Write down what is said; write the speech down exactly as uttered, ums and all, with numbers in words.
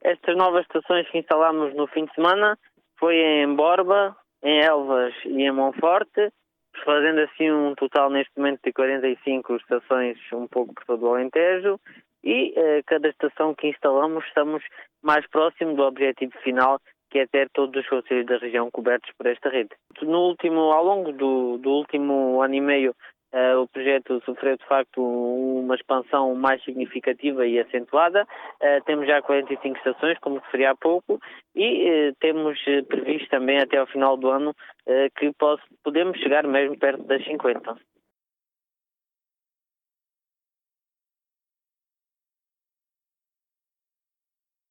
Estas novas estações que instalámos no fim de semana foi em Borba, em Elvas e em Monforte, fazendo assim um total neste momento de quarenta e cinco estações, um pouco por todo o Alentejo, e eh, cada estação que instalamos estamos mais próximo do objetivo final, que é ter todos os concelhos da região cobertos por esta rede. No último, ao longo do, do último ano e meio, Uh, o projeto sofreu de facto uma expansão mais significativa e acentuada. Uh, temos já quarenta e cinco estações, como referi há pouco, e uh, temos uh, previsto também até ao final do ano uh, que posso, podemos chegar mesmo perto das cinquenta.